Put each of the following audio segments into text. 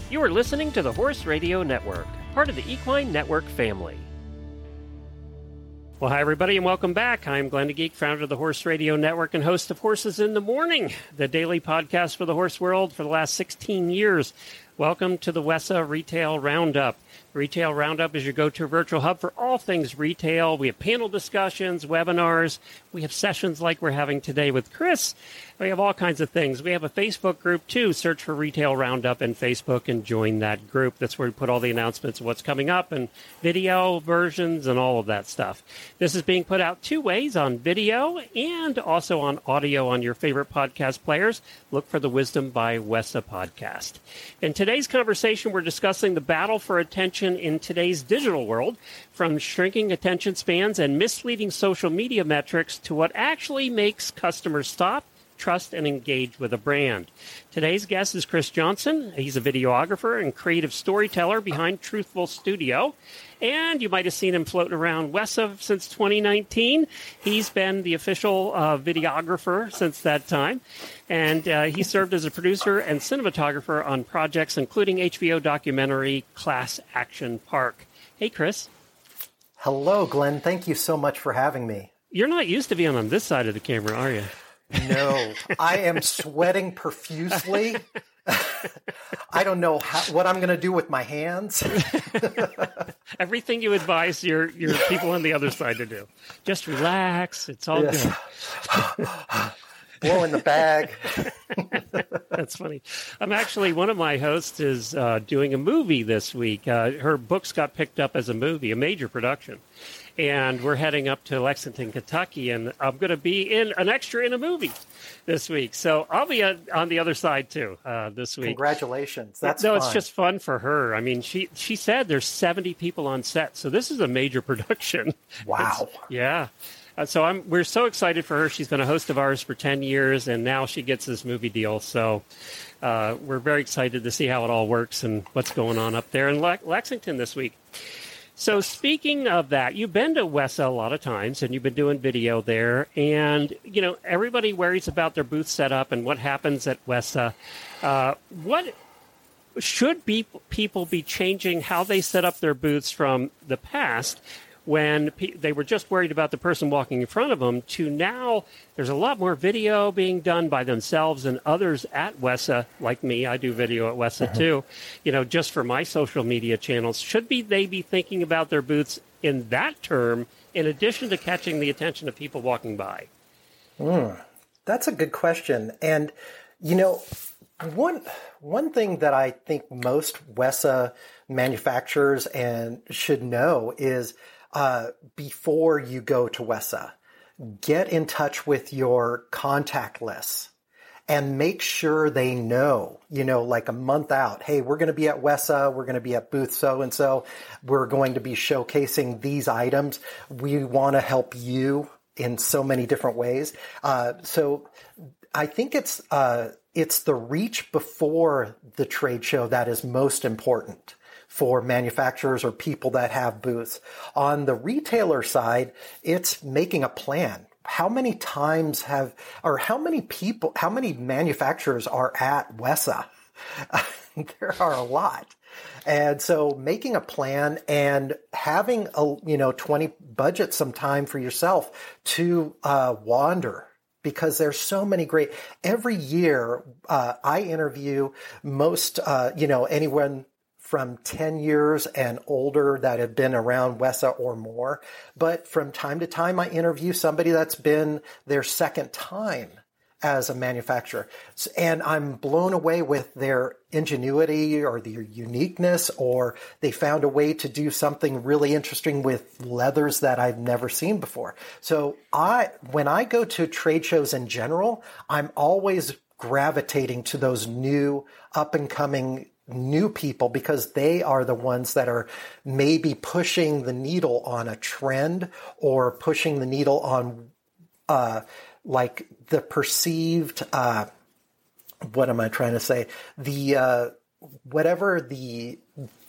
You are listening to the Horse Radio Network, part of the Equine Network family. Well, hi, everybody, and welcome back. I'm Glenn DeGeek, founder of the Horse Radio Network and host of Horses in the Morning, the daily podcast for the horse world for the last 16 years. Welcome to the WESA Retail Roundup. Retail Roundup is your go-to virtual hub for all things retail. We have panel discussions, webinars. We have sessions like we're having today with Chris. We have all kinds of things. We have a Facebook group, too. Search for Retail Roundup in Facebook and join that group. That's where we put all the announcements of what's coming up and video versions and all of that stuff. This is being put out two ways, on video and also on audio on your favorite podcast players. Look for the Wisdom by WESA podcast. In today's conversation, we're discussing the battle for attention in today's digital world, from shrinking attention spans and misleading social media metrics to what actually makes customers stop, trust, and engage with a brand. Today's guest is Chris Johnson. He's a videographer and creative storyteller behind Truthful Studio. And you might have seen him floating around WESA since 2019. He's been the official videographer since that time. And he served as a producer and cinematographer on projects including HBO documentary Class Action Park. Hey, Chris. Hello, Glenn. Thank you so much for having me. You're not used to being on this side of the camera, are you? No, I am sweating profusely. I don't know what I'm going to do with my hands. Everything you advise your people on the other side to do. Just relax. It's all good. Blow in the bag. That's funny. One of my hosts is doing a movie this week. Her books got picked up as a movie, a major production. And we're heading up to Lexington, Kentucky, and I'm going to be an extra in a movie this week. So I'll be on the other side, too, this week. Congratulations. That's fun. It's just fun for her. I mean, she said there's 70 people on set, so this is a major production. Wow. Yeah. So we're so excited for her. She's been a host of ours for 10 years, and now she gets this movie deal. So we're very excited to see how it all works and what's going on up there in Lexington this week. So speaking of that, you've been to WESA a lot of times, and you've been doing video there. And, you know, everybody worries about their booth setup and what happens at WESA. What should people be changing how they set up their booths from the past, when they were just worried about the person walking in front of them, to now there's a lot more video being done by themselves and others at WESA, like me. I do video at WESA too, you know, just for my social media channels. Should they be thinking about their booths in that term, in addition to catching the attention of people walking by? That's a good question. And, you know, one thing that I think most WESA manufacturers should know is, before you go to WESA, get in touch with your contact lists and make sure they know, you know, like a month out, hey, we're going to be at WESA, we're going to be at booth so-and-so, we're going to be showcasing these items. We want to help you in so many different ways. So I think it's the reach before the trade show that is most important for manufacturers or people that have booths. On the retailer side, it's making a plan. How many times how many manufacturers are at WESA? There are a lot. And so making a plan and having budget some time for yourself to wander, because there's so many great. Every year, I interview most, anyone from 10 years and older that have been around WESA or more. But from time to time, I interview somebody that's been their second time as a manufacturer. And I'm blown away with their ingenuity or their uniqueness, or they found a way to do something really interesting with leathers that I've never seen before. So when I go to trade shows in general, I'm always gravitating to those new up-and-coming new people, because they are the ones that are maybe pushing the needle on a trend or pushing the needle on like the perceived what am I trying to say? Whatever the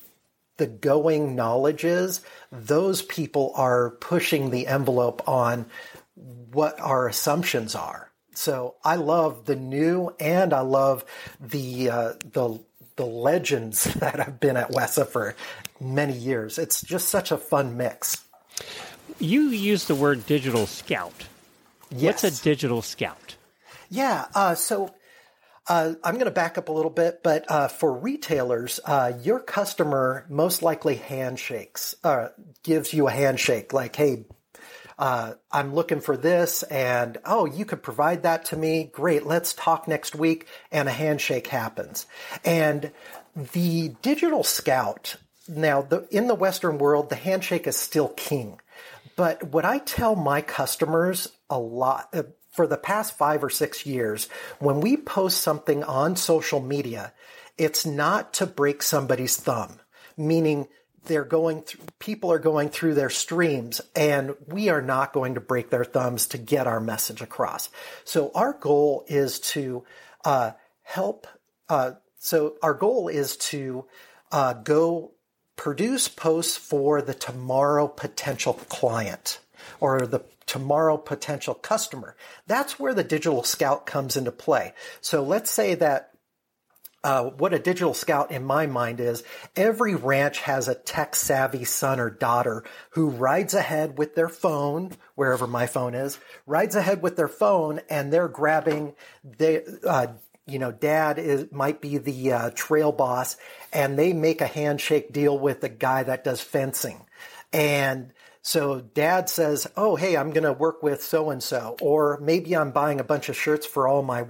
going knowledge is, those people are pushing the envelope on what our assumptions are. So I love the new, and I love the the legends that have been at WESA for many years. It's just such a fun mix. You use the word digital scout. Yes. What's a digital scout? Yeah. So I'm going to back up a little bit, but for retailers, your customer most likely gives you a handshake like, hey, I'm looking for this, and oh, you could provide that to me. Great, let's talk next week, and a handshake happens. And the digital scout, now in the Western world, the handshake is still king. But what I tell my customers a lot, for the past 5 or 6 years, when we post something on social media, it's not to break somebody's thumb, meaning people are going through their streams, and we are not going to break their thumbs to get our message across. So our goal is to go produce posts for the tomorrow potential client or the tomorrow potential customer. That's where the digital scout comes into play. So let's say that what a digital scout in my mind is, every ranch has a tech-savvy son or daughter who rides ahead with their phone, wherever my phone is, rides ahead with their phone, and they're grabbing, dad might be the trail boss, and they make a handshake deal with the guy that does fencing. And so dad says, oh, hey, I'm going to work with so-and-so, or maybe I'm buying a bunch of shirts for all my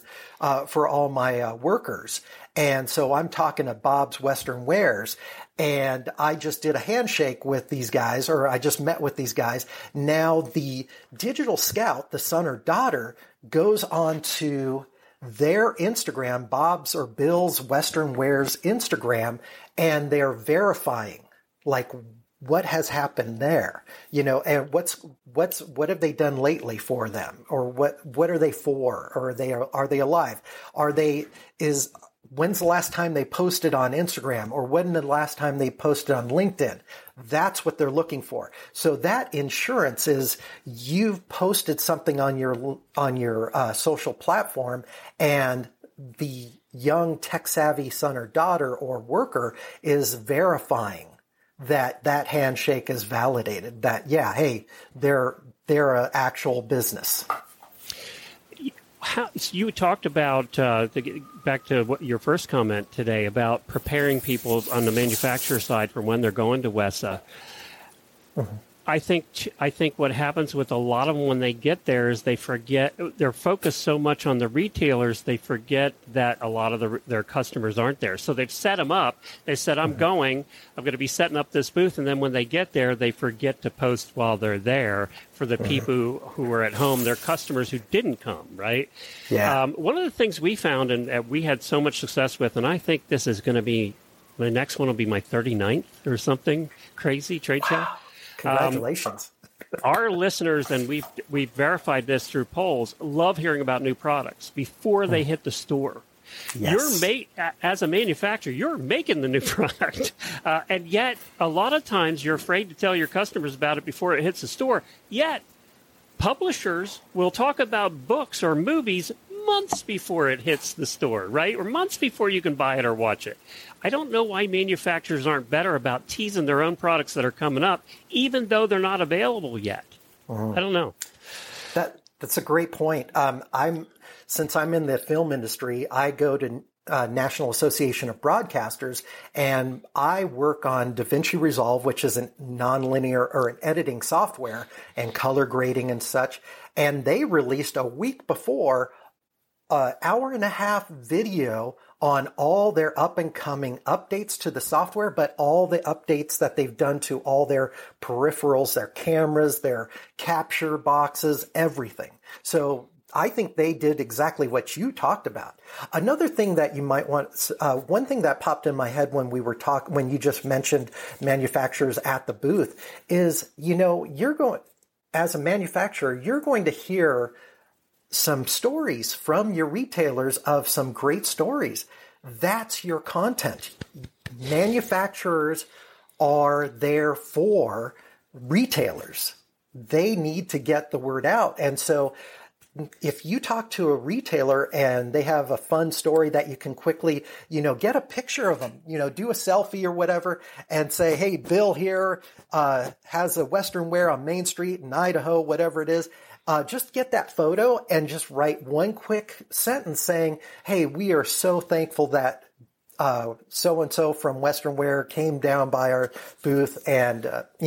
workers. And so I'm talking to Bob's Western Wears, and I just did a handshake with these guys, or I just met with these guys. Now the digital scout, the son or daughter, goes on to their Instagram, Bob's or Bill's Western Wears Instagram, and they're verifying, like, what has happened there, and what have they done lately for them, or what are they for, or are they alive? When's the last time they posted on Instagram, or when the last time they posted on LinkedIn? That's what they're looking for. So that insurance is, you've posted something on your social platform, and the young tech savvy son or daughter or worker is verifying that handshake is validated, that, yeah, hey, they're an actual business. You talked about, back to your first comment today, about preparing people on the manufacturer side for when they're going to WESA. Mm-hmm. I think what happens with a lot of them when they get there is they forget, they're focused so much on the retailers, they forget that a lot of their customers aren't there. So they've set them up. They said, I'm going to be setting up this booth. And then when they get there, they forget to post while they're there for the people who are at home, their customers who didn't come, right? Yeah. One of the things we found, and we had so much success with, and I think this is going to be, the next one will be my 39th or something crazy trade show. Congratulations. Our listeners, and we've verified this through polls, love hearing about new products before they hit the store. Yes. As a manufacturer, you're making the new product. And yet, a lot of times, you're afraid to tell your customers about it before it hits the store. Yet, publishers will talk about books or movies months before it hits the store, right? Or months before you can buy it or watch it. I don't know why manufacturers aren't better about teasing their own products that are coming up, even though they're not available yet. I don't know. That's a great point. Since I'm in the film industry, I go to National Association of Broadcasters, and I work on DaVinci Resolve, which is a nonlinear or an editing software, and color grading and such. And they released a week before an hour-and-a-half video on all their up-and-coming updates to the software, but all the updates that they've done to all their peripherals, their cameras, their capture boxes, everything. So I think they did exactly what you talked about. Another thing that you might want, one thing that popped in my head when when you just mentioned manufacturers at the booth is, as a manufacturer, you're going to hear some stories from your retailers of some great stories. That's your content. Manufacturers are there for retailers. They need to get the word out. And so if you talk to a retailer and they have a fun story that you can quickly, get a picture of them, do a selfie or whatever and say, hey, Bill here has a Western Wear on Main Street in Idaho, whatever it is. Just get that photo and just write one quick sentence saying, hey, we are so thankful that so-and-so from Western Wear came down by our booth and,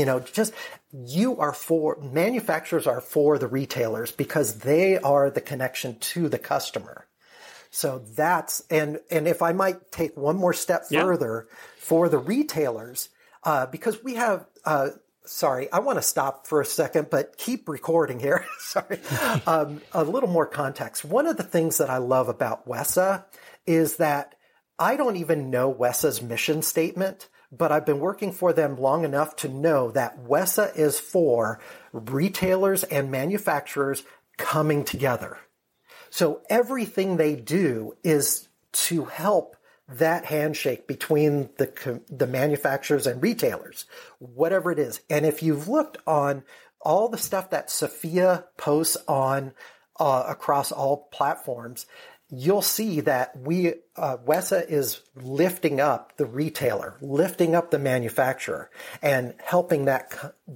manufacturers are for the retailers because they are the connection to the customer. So and if I might take one more step further for the retailers, because we have, sorry, I want to stop for a second, but keep recording here. Sorry. A little more context. One of the things that I love about WESA is that I don't even know WESA's mission statement, but I've been working for them long enough to know that WESA is for retailers and manufacturers coming together. So everything they do is to help that handshake between the manufacturers and retailers, whatever it is. And if you've looked on all the stuff that Sophia posts on across all platforms, you'll see that WESA is lifting up the retailer, lifting up the manufacturer, and helping that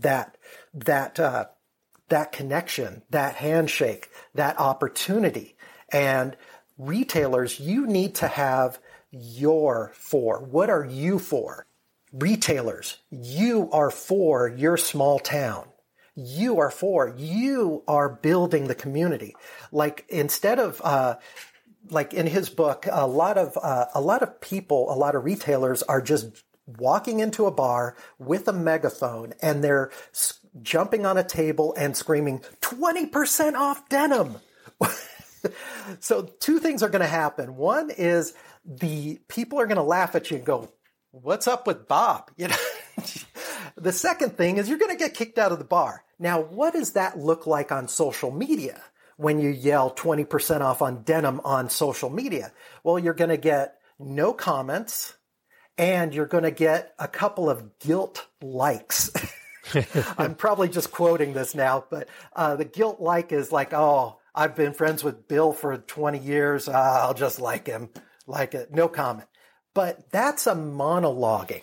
connection, that handshake, that opportunity. And retailers, you need to have your for. What are you for? Retailers, you are for your small town. You are building the community. Like instead of, like in his book, a lot of people, a lot of retailers are just walking into a bar with a megaphone and they're jumping on a table and screaming 20% off denim. So two things are going to happen. One is the people are going to laugh at you and go, what's up with Bob? The second thing is you're going to get kicked out of the bar. Now, what does that look like on social media when you yell 20% off on denim on social media? Well, you're going to get no comments and you're going to get a couple of guilt likes. I'm probably just quoting this now, but the guilt like is like, oh, I've been friends with Bill for 20 years. I'll just like him. Like it. No comment. But that's a monologuing.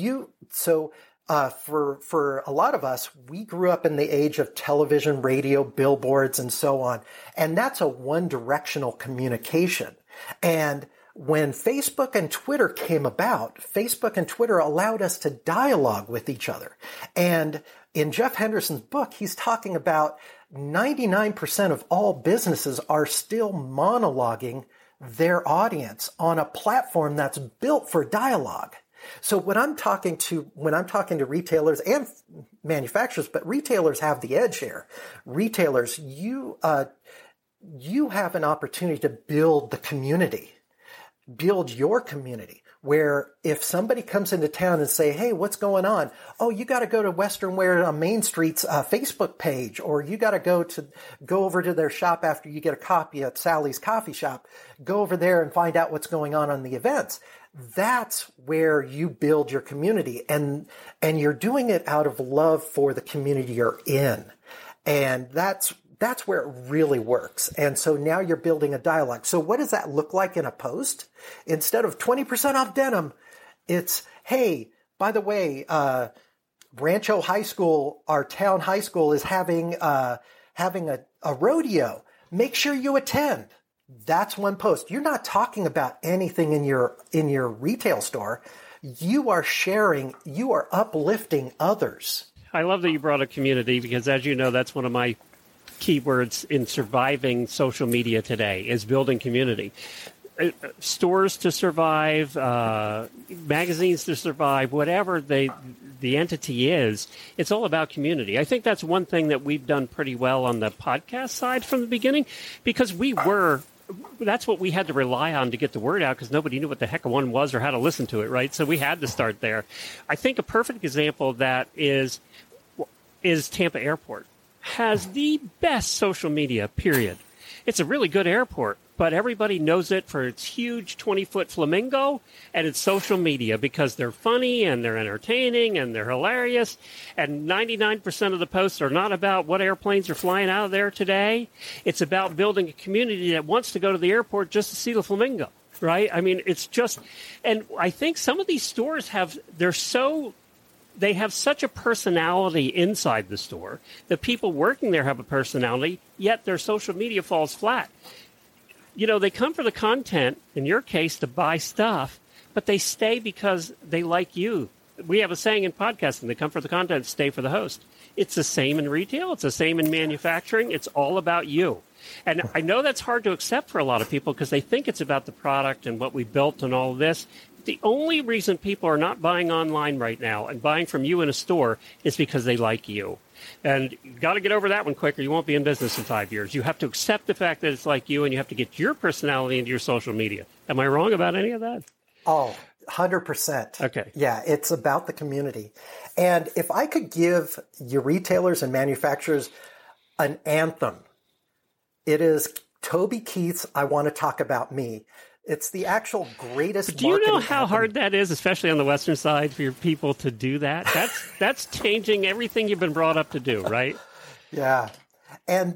For a lot of us, we grew up in the age of television, radio, billboards, and so on. And that's a one-directional communication. And when Facebook and Twitter came about, Facebook and Twitter allowed us to dialogue with each other. And in Jeff Henderson's book, he's talking about 99% of all businesses are still monologuing their audience on a platform that's built for dialogue. So when I'm talking to retailers and manufacturers, but retailers have the edge here. Retailers, you have an opportunity to build the community, build your community, where if somebody comes into town and say, hey, what's going on? Oh, you got to go to Western Wear on Main Street's Facebook page, or you got to go over to their shop after you get a coffee at Sally's Coffee Shop. Go over there and find out what's going on the events. That's where you build your community, and you're doing it out of love for the community you're in. And that's where it really works. And so now you're building a dialogue. So what does that look like in a post? Instead of 20% off denim, it's, hey, by the way, Rancho High School, our town high school, is having a rodeo. Make sure you attend. That's one post. You're not talking about anything in your retail store. You are sharing, you are uplifting others. I love that you brought up community because, as you know, that's one of my keywords in surviving social media today is building community. Stores to survive, magazines to survive, whatever the entity is, it's all about community. I think that's one thing that we've done pretty well on the podcast side from the beginning because that's what we had to rely on to get the word out because nobody knew what the heck one was or how to listen to it, right? So we had to start there. I think a perfect example of that is Tampa Airport. Has the best social media, period. It's a really good airport, but everybody knows it for its huge 20-foot flamingo and its social media because they're funny and they're entertaining and they're hilarious. And 99% of the posts are not about what airplanes are flying out of there today. It's about building a community that wants to go to the airport just to see the flamingo, right? I mean, it's just, and I think some of these stores they have such a personality inside the store. The people working there have a personality, yet their social media falls flat. You know, they come for the content, in your case, to buy stuff, but they stay because they like you. We have a saying in podcasting, they come for the content, stay for the host. It's the same in retail. It's the same in manufacturing. It's all about you. And I know that's hard to accept for a lot of people because they think it's about the product and what we built and all of this. The only reason people are not buying online right now and buying from you in a store is because they like you. And you got to get over that one quick or you won't be in business in 5 years. You have to accept the fact that it's like you and you have to get your personality into your social media. Am I wrong about any of that? Oh, 100%. Okay. Yeah, it's about the community. And if I could give your retailers and manufacturers an anthem, it is Toby Keith's I Want to Talk About Me. It's the actual greatest. Do you know how hard that is, especially on the Western side, for your people to do that? That's changing everything you've been brought up to do, right? Yeah, and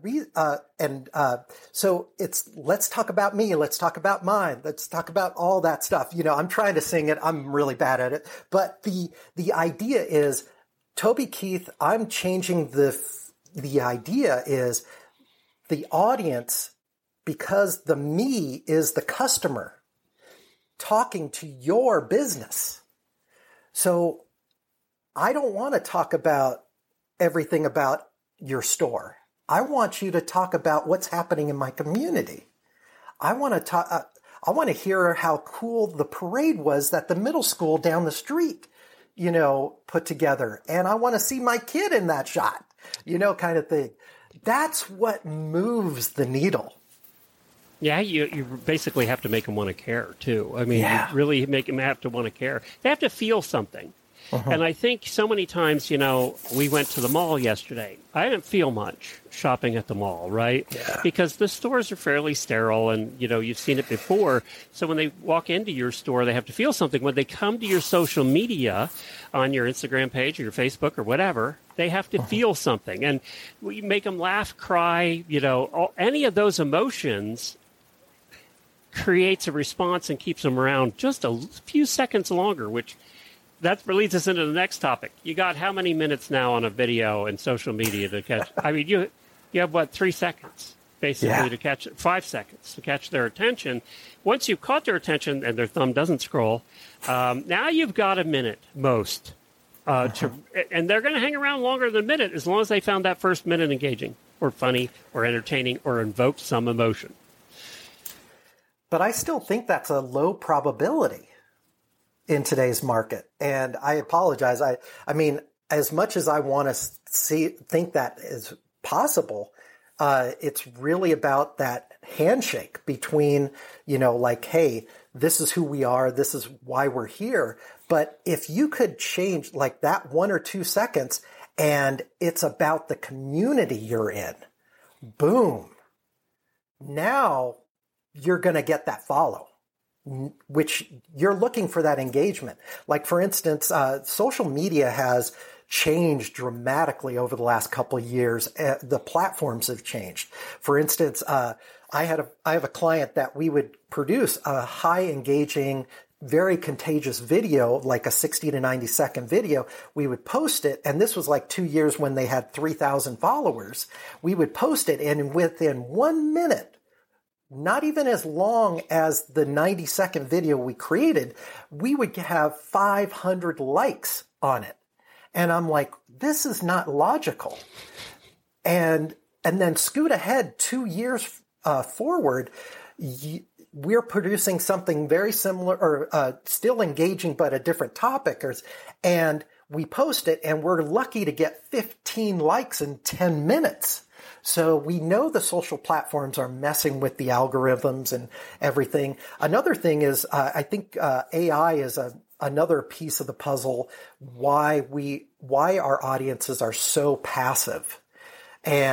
so it's let's talk about me, let's talk about mine, let's talk about all that stuff. You know, I'm trying to sing it. I'm really bad at it, but the idea is Toby Keith. I'm changing the idea is the audience. Because the me is the customer talking to your business. So I don't want to talk about everything about your store. I want you to talk about what's happening in my community. I want to talk. I want to hear how cool the parade was that the middle school down the street, you know, put together. And I want to see my kid in that shot, you know, kind of thing. That's what moves the needle. Yeah, you basically have to make them want to care, too. I mean, you really make them have to want to care. They have to feel something. Uh-huh. And I think so many times, you know, we went to the mall yesterday. I didn't feel much shopping at the mall, right? Yeah. Because the stores are fairly sterile and, you know, you've seen it before. So when they walk into your store, they have to feel something. When they come to your social media on your Instagram page or your Facebook or whatever, they have to feel something. And we make them laugh, cry, you know, any of those emotions creates a response and keeps them around just a few seconds longer, which that leads us into the next topic. You got how many minutes now on a video and social media to catch? I mean, you have, what, 3 seconds, basically, to catch 5 seconds to catch their attention. Once you've caught their attention and their thumb doesn't scroll, now you've got a minute, most. And they're going to hang around longer than a minute as long as they found that first minute engaging or funny or entertaining or invoked some emotion. But I still think that's a low probability in today's market. And I apologize. I mean, as much as I want to think that is possible, it's really about that handshake between, you know, like, hey, this is who we are. This is why we're here. But if you could change like that 1 or 2 seconds and it's about the community you're in, boom. Now you're going to get that follow, which you're looking for that engagement. Like, for instance, social media has changed dramatically over the last couple of years. The platforms have changed. For instance, I have a client that we would produce a high engaging, very contagious video, like a 60 to 90 second video. We would post it. And this was like 2 years when they had 3,000 followers. We would post it. And within 1 minute, not even as long as the 90-second video we created, we would have 500 likes on it. And I'm like, this is not logical. And then scoot ahead 2 years forward, we're producing something very similar or still engaging, but a different topic. And we post it and we're lucky to get 15 likes in 10 minutes. So we know the social platforms are messing with the algorithms and everything. Another thing is, I think AI is another piece of the puzzle. Why our audiences are so passive, and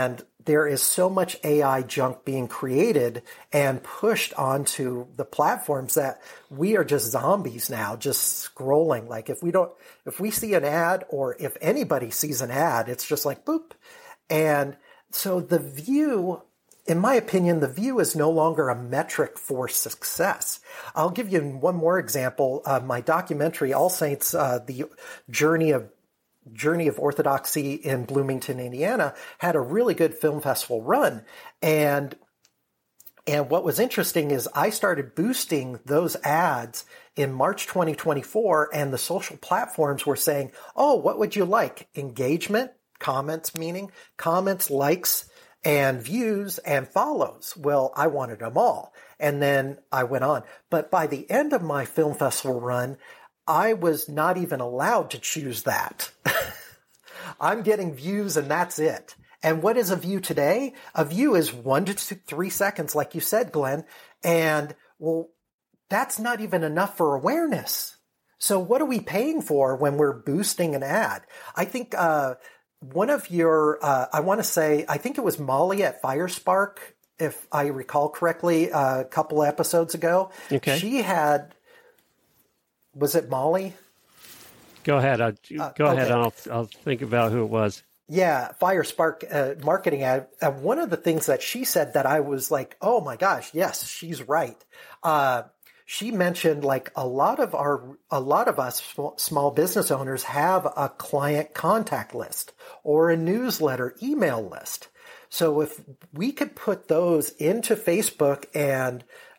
there is so much AI junk being created and pushed onto the platforms that we are just zombies now, just scrolling. Like if we see an ad, or if anybody sees an ad, it's just like boop. And so the view, in my opinion, the view is no longer a metric for success. I'll give you one more example. My documentary, All Saints, the Journey of Orthodoxy in Bloomington, Indiana, had a really good film festival run. And what was interesting is I started boosting those ads in March 2024, and the social platforms were saying, oh, what would you like? Engagement, comments, meaning comments, likes, and views and follows. Well, I wanted them all. And then I went on. But by the end of my film festival run, I was not even allowed to choose that. I'm getting views and that's it. And what is a view today? A view is 1 to 3 seconds, like you said, Glenn. And well, that's not even enough for awareness. So what are we paying for when we're boosting an ad? I think one of your, I want to say, I think it was Molly at Firespark, if I recall correctly, a couple of episodes ago. Okay. She had, was it Molly? Go ahead. Go ahead. I'll think about who it was. Yeah, Firespark marketing ad. One of the things that she said that I was like, oh my gosh, yes, she's right. She mentioned like a lot of us small business owners have a client contact list or a newsletter email list. So if we could put those into Facebook and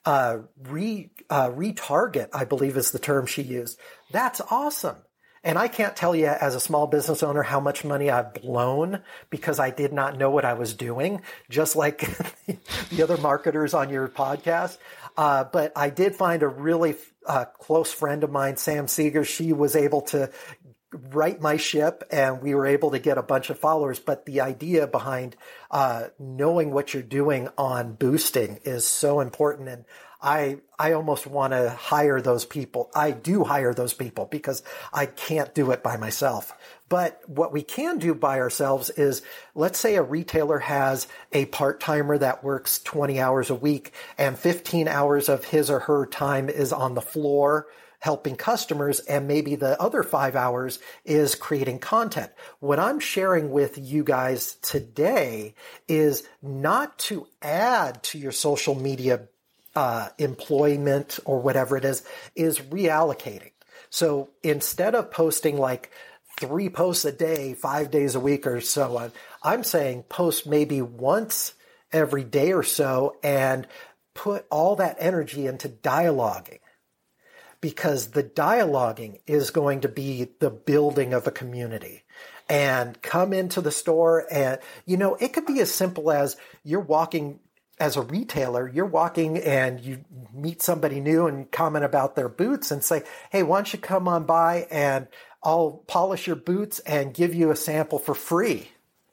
retarget, I believe is the term she used, that's awesome. And I can't tell you as a small business owner how much money I've blown because I did not know what I was doing, just like the other marketers on your podcast. But I did find a really close friend of mine, Sam Seeger. She was able to right my ship and we were able to get a bunch of followers. But the idea behind knowing what you're doing on boosting is so important. And I almost want to hire those people. I do hire those people because I can't do it by myself. But what we can do by ourselves is, let's say a retailer has a part-timer that works 20 hours a week and 15 hours of his or her time is on the floor helping customers, and maybe the other 5 hours is creating content. What I'm sharing with you guys today is not to add to your social media employment or whatever it is reallocating. So instead of posting like 3 posts a day, 5 days a week or so on, I'm saying post maybe once every day or so and put all that energy into dialoguing, because the dialoguing is going to be the building of a community. And come into the store and, it could be as simple as you're walking as a retailer, you're walking and you meet somebody new and comment about their boots and say, hey, why don't you come on by and I'll polish your boots and give you a sample for free.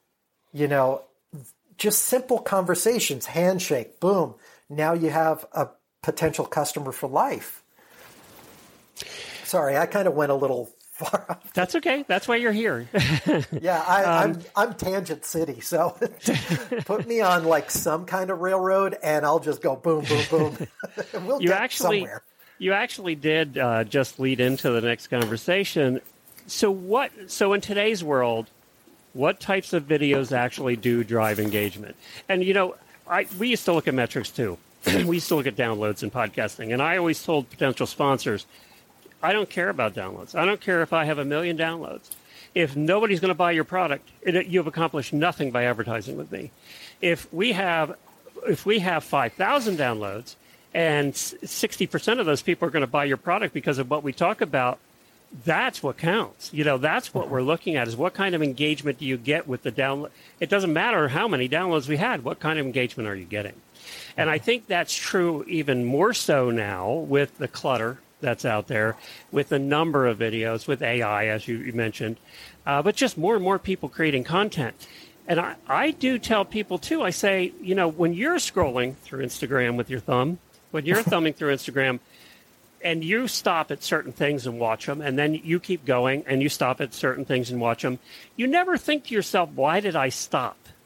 Just simple conversations, handshake, boom. Now you have a potential customer for life. Sorry, I kind of went a little far off. That's okay. That's why you're here. Yeah, I'm Tangent City, so put me on like some kind of railroad, and I'll just go boom, boom, boom. We'll get somewhere. You actually did just lead into the next conversation. So in today's world, what types of videos actually do drive engagement? And we used to look at metrics too. We used to look at downloads in podcasting, and I always told potential sponsors, I don't care about downloads. I don't care if I have 1 million downloads. If nobody's going to buy your product, you have accomplished nothing by advertising with me. If we have 5,000 downloads and 60% of those people are going to buy your product because of what we talk about, that's what counts. That's what we're looking at, is what kind of engagement do you get with the download. It doesn't matter how many downloads we had. What kind of engagement are you getting? And I think that's true even more so now with the clutter that's out there, with the number of videos, with AI, as you mentioned, but just more and more people creating content. And I do tell people, too, I say, when you're scrolling through Instagram with your thumb, when you're thumbing through Instagram, and you stop at certain things and watch them, and then you keep going, and you stop at certain things and watch them, you never think to yourself, why did I stop?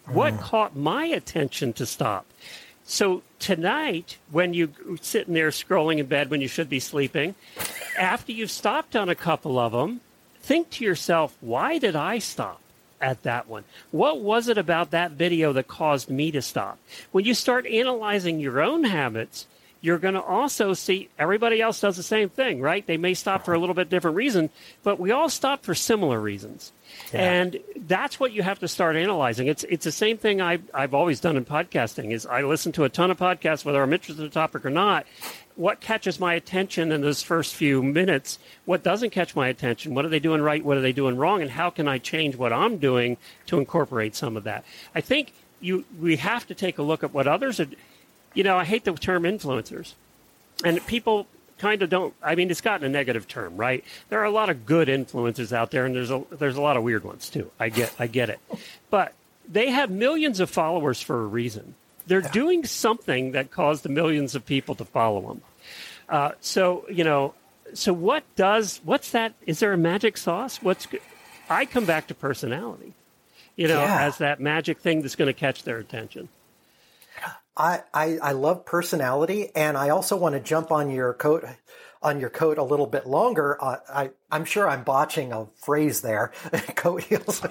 What caught my attention to stop? So tonight, when you're sitting there scrolling in bed when you should be sleeping, after you've stopped on a couple of them, think to yourself, why did I stop at that one? What was it about that video that caused me to stop? When you start analyzing your own habits, you're going to also see everybody else does the same thing, right? They may stop for a little bit different reason, but we all stop for similar reasons. Yeah. And that's what you have to start analyzing. It's the same thing I've always done in podcasting is I listen to a ton of podcasts, whether I'm interested in the topic or not. What catches my attention in those first few minutes? What doesn't catch my attention? What are they doing right? What are they doing wrong? And how can I change what I'm doing to incorporate some of that? I think we have to take a look at what others are. I hate the term influencers. And people kind of don't, it's gotten a negative term, right? There are a lot of good influencers out there, and there's a lot of weird ones too. I get it. But they have millions of followers for a reason. They're doing something that caused the millions of people to follow them. So what's that? Is there a magic sauce? I come back to personality, as that magic thing that's going to catch their attention. I love personality, and I also want to jump on your coat a little bit longer. I'm sure I'm botching a phrase there, coat heels,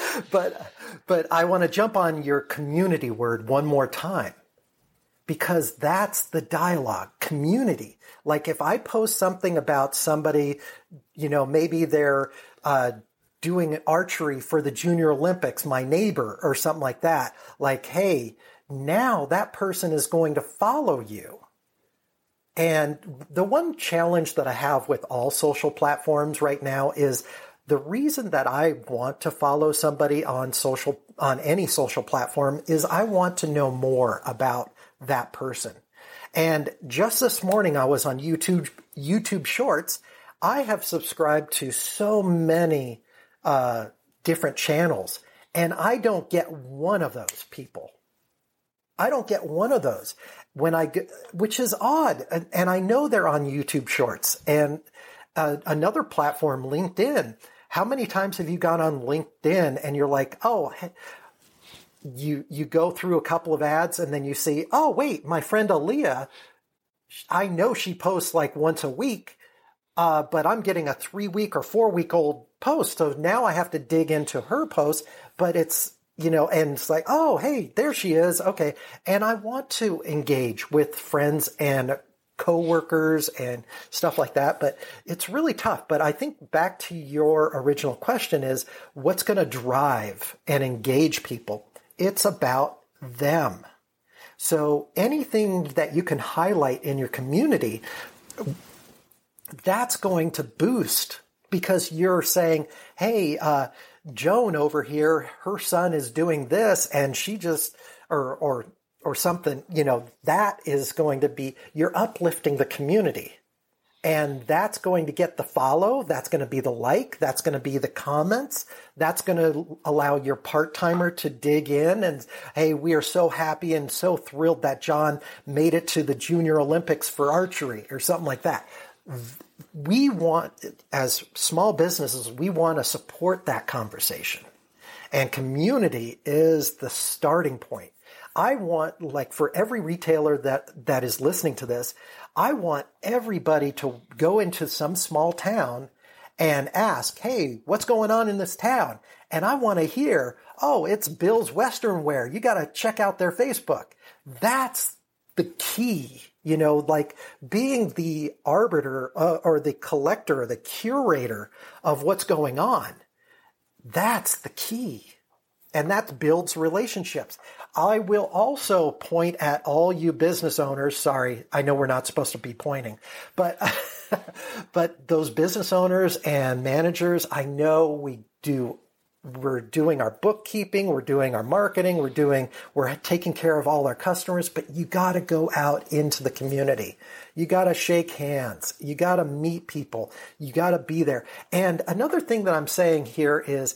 but I want to jump on your community word one more time, because that's the dialogue, community. Like if I post something about somebody, maybe they're doing archery for the Junior Olympics, my neighbor or something like that. Like, hey, now that person is going to follow you. And the one challenge that I have with all social platforms right now is the reason that I want to follow somebody on any social platform is I want to know more about that person. And just this morning I was on YouTube Shorts. I have subscribed to so many different channels, and I don't get one of those people. I don't get one of those which is odd. And I know they're on YouTube Shorts and another platform, LinkedIn. How many times have you gone on LinkedIn and you're like, oh, you go through a couple of ads and then you see, oh, wait, my friend Aaliyah, I know she posts like once a week, but I'm getting a 3-week or 4-week old post. So now I have to dig into her post, but it's, and it's like, oh, hey, there she is. Okay. And I want to engage with friends and coworkers and stuff like that, but it's really tough. But I think back to your original question is what's going to drive and engage people? It's about them. So anything that you can highlight in your community, that's going to boost because you're saying, hey, Joan over here, her son is doing this and she just, or something, that is going to be, you're uplifting the community. And that's going to get the follow. That's going to be the like. That's going to be the comments. That's going to allow your part-timer to dig in and, hey, we are so happy and so thrilled that John made it to the Junior Olympics for archery or something like that. We want, as small businesses, we want to support that conversation. And community is the starting point. I want, like for every retailer that is listening to this, I want everybody to go into some small town and ask, hey, what's going on in this town? And I want to hear, oh, it's Bill's Western Wear. You got to check out their Facebook. That's the key, like being the arbiter or the collector or the curator of what's going on. That's the key. And that builds relationships. I will also point at all you business owners. Sorry, I know we're not supposed to be pointing, but those business owners and managers, I know we're doing our bookkeeping, we're doing our marketing, we're taking care of all our customers, but you got to go out into the community. You got to shake hands. You got to meet people. You got to be there. And another thing that I'm saying here is,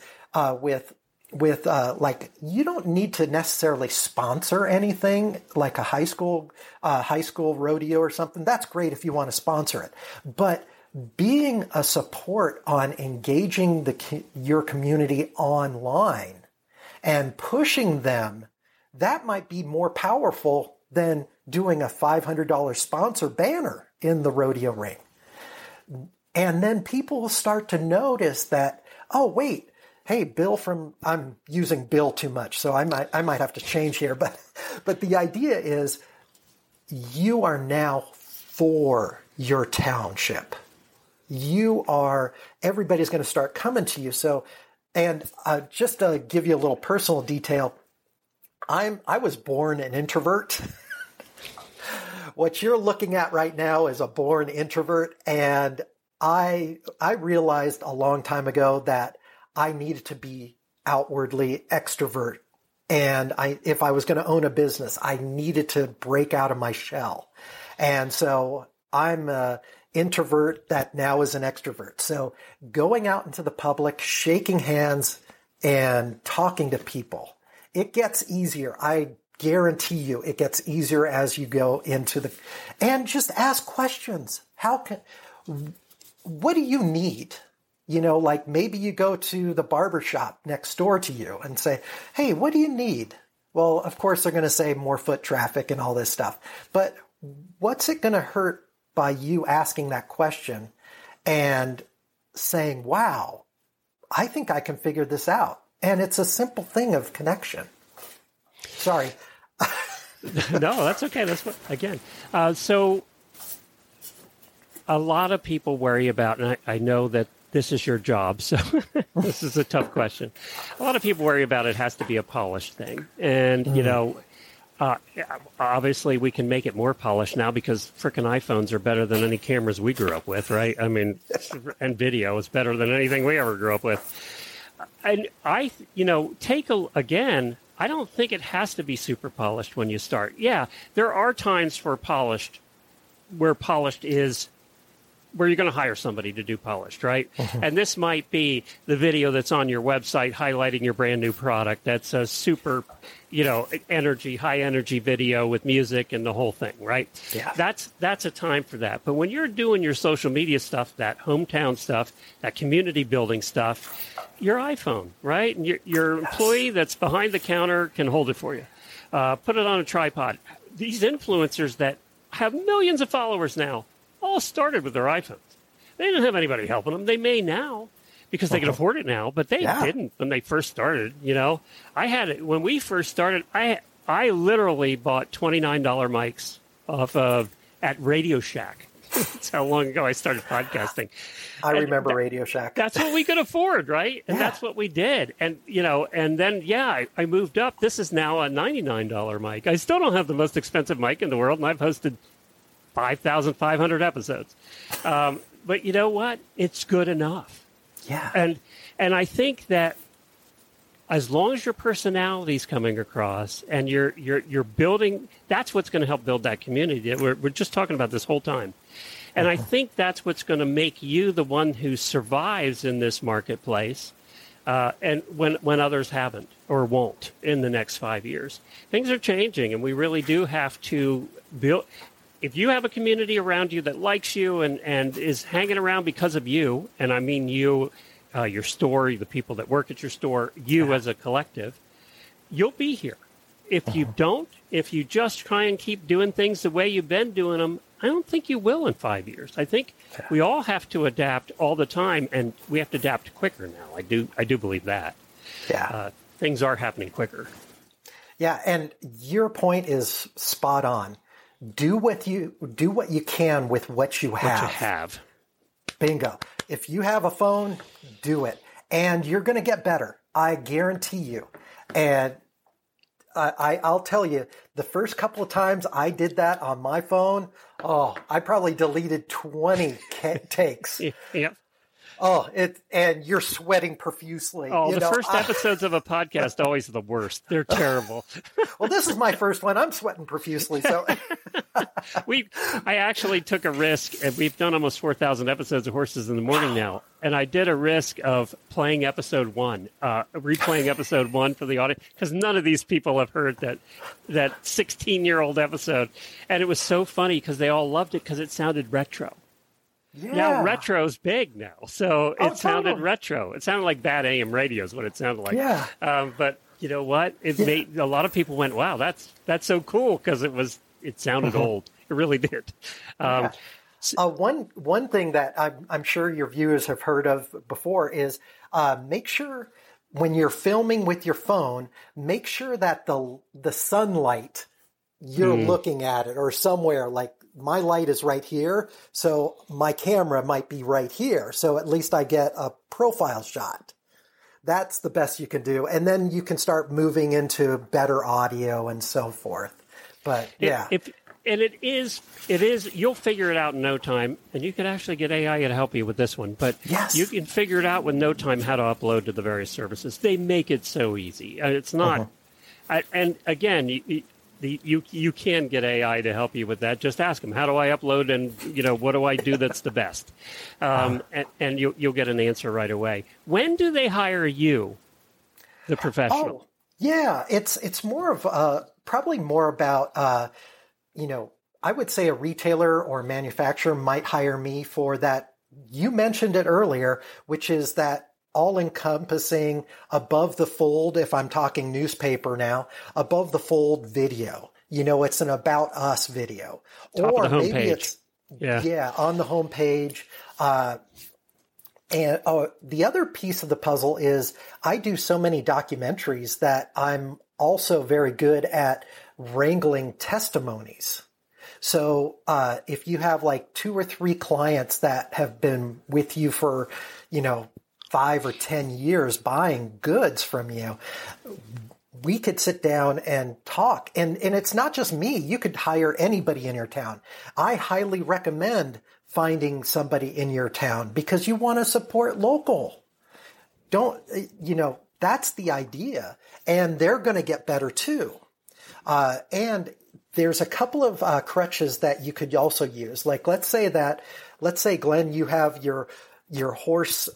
like, you don't need to necessarily sponsor anything like a high school rodeo or something. That's great if you want to sponsor it, but being a support on engaging your community online and pushing them, that might be more powerful than doing a $500 sponsor banner in the rodeo ring. And then people will start to notice that, oh, wait, hey, Bill I'm using Bill too much, so I might have to change here. But the idea is you are now for your township. Everybody's going to start coming to you. So, and just to give you a little personal detail, I was born an introvert. What you're looking at right now is a born introvert. And I realized a long time ago that I needed to be outwardly extrovert. And if I was going to own a business, I needed to break out of my shell. And so I'm an introvert that now is an extrovert. So going out into the public, shaking hands and talking to people, it gets easier. I guarantee you it gets easier as you go into and just ask questions. What do you need? Like maybe you go to the barber shop next door to you and say, hey, what do you need? Well, of course, they're going to say more foot traffic and all this stuff. But what's it going to hurt by you asking that question and saying, wow, I think I can figure this out. And it's a simple thing of connection. Sorry. No, that's okay. That's what, again. So a lot of people worry about, and I know that this is your job, so this is a tough question. A lot of people worry about it has to be a polished thing. And, obviously we can make it more polished now because frickin' iPhones are better than any cameras we grew up with, right? I mean, and video is better than anything we ever grew up with. And I don't think it has to be super polished when you start. Yeah, there are times for polished where polished is where you're going to hire somebody to do polished, right? Mm-hmm. And this might be the video that's on your website highlighting your brand new product. That's a super, high energy video with music and the whole thing, right? Yeah. That's a time for that. But when you're doing your social media stuff, that hometown stuff, that community building stuff, your iPhone, right? And your employee that's behind the counter can hold it for you. Put it on a tripod. These influencers that have millions of followers now, all started with their iPhones. They didn't have anybody helping them. They may now because they can afford it now, but they didn't when they first started. I had it when we first started. I literally bought $29 mics off of at Radio Shack. That's how long ago I started podcasting. I remember Radio Shack. That's what we could afford, right? And that's what we did. And and then I moved up. This is now a $99 mic. I still don't have the most expensive mic in the world, and I've hosted 5,500 episodes. But you know what? It's good enough. Yeah. And I think that as long as your personality's coming across and you're building, that's what's going to help build that community. We're just talking about this whole time. And I think that's what's going to make you the one who survives in this marketplace and when others haven't or won't in the next 5 years. Things are changing, and we really do have to build. If you have a community around you that likes you and is hanging around because of you, and I mean you, your store, the people that work at your store, you as a collective, you'll be here. If you don't, if you just try and keep doing things the way you've been doing them, I don't think you will in 5 years. I think we all have to adapt all the time, and we have to adapt quicker now. I do believe that. Yeah. Things are happening quicker. Yeah, and your point is spot on. Do what you can with what you have. Bingo. If you have a phone, do it. And you're going to get better. I guarantee you. And I'll tell you, the first couple of times I did that on my phone, I probably deleted 20 takes. Yep. And you're sweating profusely. First episodes of a podcast are always the worst. They're terrible. Well, this is my first one. I'm sweating profusely. So I actually took a risk, and we've done almost 4,000 episodes of Horses in the Morning now. And I did a risk of playing episode 1, replaying episode 1 for the audience, because none of these people have heard that 16-year-old episode. And it was so funny because they all loved it because it sounded retro. Yeah. Now retro's big now, so it sounded totally. retro. It sounded like bad AM radio is what it sounded like. Yeah. But you know what? It made a lot of people went, "Wow, that's so cool," because it sounded old. It really did. One thing that I'm sure your viewers have heard of before is make sure when you're filming with your phone, make sure that the sunlight you're looking at it or somewhere, like my light is right here, so my camera might be right here, so at least I get a profile shot. That's the best you can do, and then you can start moving into better audio and so forth. But yeah. It is, you'll figure it out in no time, and you can actually get AI to help you with this one. But yes, you can figure it out with no time how to upload to the various services. They make it so easy. It's not, and again, you can get AI to help you with that. Just ask them, how do I upload, and what do I do that's the best? And you'll get an answer right away. When do they hire you, the professional? Oh, yeah, it's more of probably more about. I would say a retailer or a manufacturer might hire me for that. You mentioned it earlier, which is that all-encompassing above the fold, if I'm talking newspaper now, above the fold video. It's an about us video. Top or of the maybe homepage. It's on the homepage. And the other piece of the puzzle is I do so many documentaries that I'm also very good at wrangling testimonies. So if you have like 2 or 3 clients that have been with you for, 5 or 10 years buying goods from you, we could sit down and talk. And it's not just me. You could hire anybody in your town. I highly recommend finding somebody in your town because you want to support local. That's the idea. And they're going to get better too. And there's a couple of crutches that you could also use. Like, let's say, Glenn, you have your horse,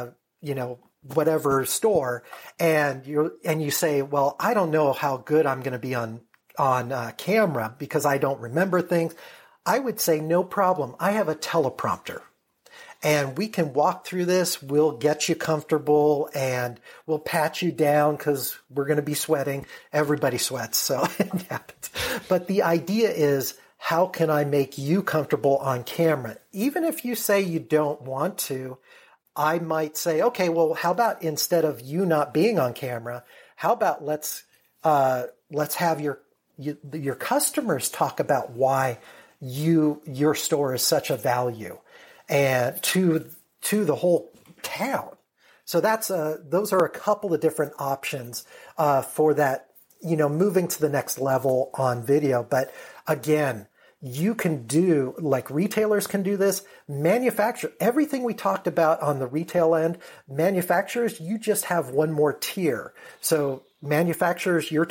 whatever store, and you say, well, I don't know how good I'm going to be on camera because I don't remember things. I would say, no problem. I have a teleprompter. And we can walk through this. We'll get you comfortable and we'll pat you down because we're going to be sweating. Everybody sweats, so it happens. But the idea is, how can I make you comfortable on camera? Even if you say you don't want to, I might say, okay, well, how about instead of you not being on camera, how about let's have your customers talk about why your store is such a value and to the whole town. So those are a couple of different options for that, moving to the next level on video. But again, you can do, like retailers can do this, everything we talked about on the retail end, manufacturers, you just have one more tier. So manufacturers, you're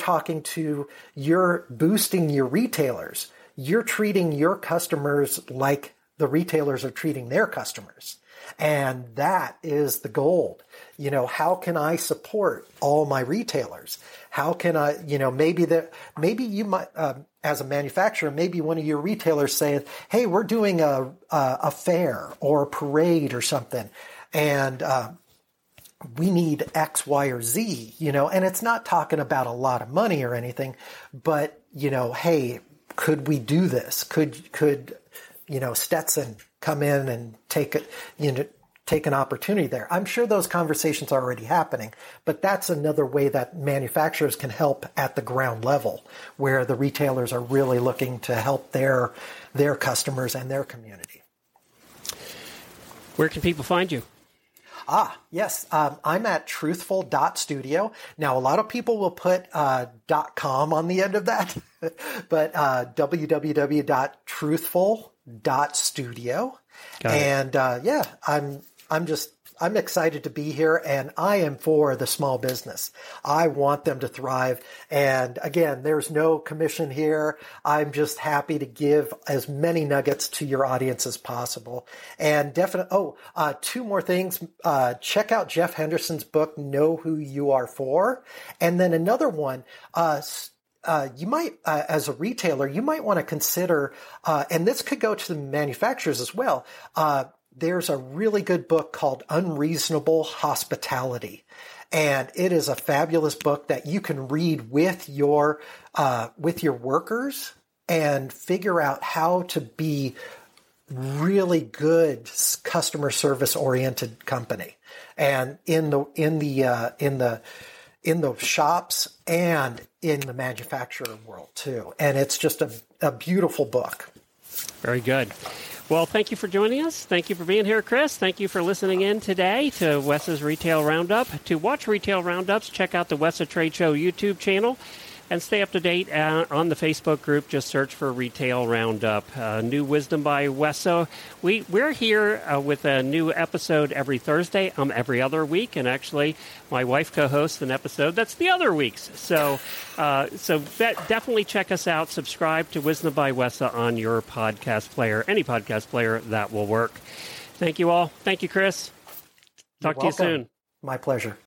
boosting your retailers. You're treating your customers like the retailers are treating their customers. And that is the gold. How can I support all my retailers? How can I, maybe you might, as a manufacturer, maybe one of your retailers saying, hey, we're doing a fair or a parade or something. And, we need X, Y, or Z, and it's not talking about a lot of money or anything, but, hey, could we do this? Could Stetson come in and take an opportunity there? I'm sure those conversations are already happening, but that's another way that manufacturers can help at the ground level, where the retailers are really looking to help their customers and their community. Where can people find you? Yes. I'm at truthful.studio. Now, a lot of people will put .com on the end of that, but www.truthful.studio. And I'm excited to be here, and I am for the small business. I want them to thrive. And again, there's no commission here. I'm just happy to give as many nuggets to your audience as possible. And definitely, 2 more things. Check out Jeff Henderson's book, Know Who You Are For. And then another one, you might, as a retailer, you might want to consider, and this could go to the manufacturers as well. There's a really good book called Unreasonable Hospitality. And it is a fabulous book that you can read with your workers and figure out how to be really good customer service oriented company. And in the shops and in the manufacturer world too. And it's just a beautiful book. Very good. Well, thank you for joining us. Thank you for being here, Chris. Thank you for listening in today to WESA's Retail Roundup. To watch Retail Roundups, check out the WESA Trade Show YouTube channel and stay up to date on the Facebook group. Just search for Retail Roundup. New wisdom by WESA. We're here with a new episode every Thursday, every other week, and actually my wife co-hosts an episode that's the other weeks. So definitely check us out. Subscribe to Wisdom by WESA on your podcast player, any podcast player that will work. Thank you all. Thank you, Chris. Talk to you soon. My pleasure.